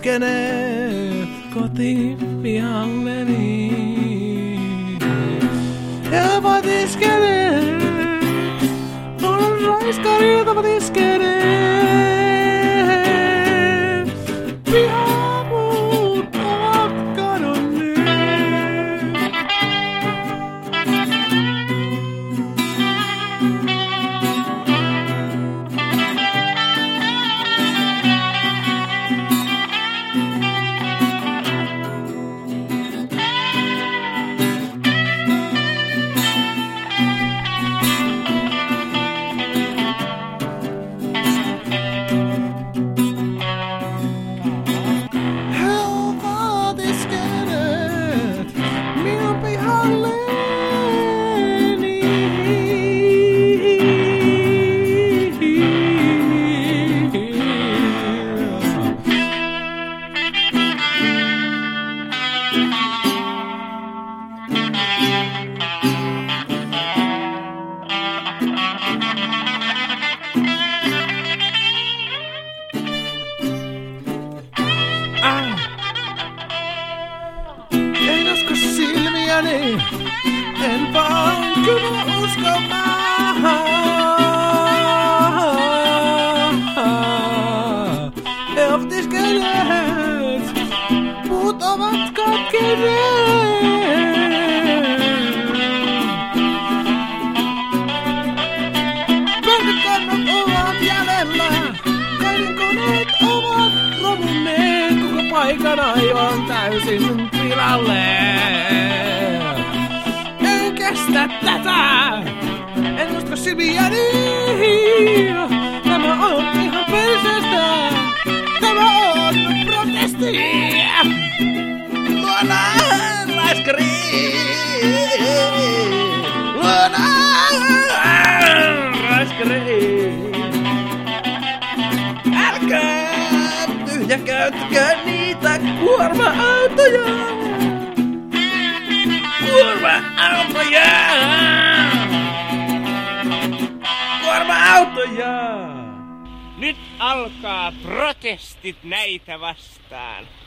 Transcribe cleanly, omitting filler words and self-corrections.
potiskeneet kotipihalleni. Ja potiskeneet, on raiskarilta potiskeneet. Pihapuut ovat kadonneet. En usko silmiäni, en vaan kyllä uskomaan. He ovat iskeneet, puut ovat katkeneet. Pelkikannat ovat jäljellä, kaivinkoneet ovat romunneet. Koko paikan aivan täysin pilalle. En kestä tätä, en usko silmiäni. Tämä on ihan perseestä, tämä on protesti. Luodaan raiskari, luodaan raiskari. Älkää tyhjäkäyttäkää niitä kuorma-autoja. Kuorma-autoja! Kuorma-autoja! Nyt alkaa protestit näitä vastaan.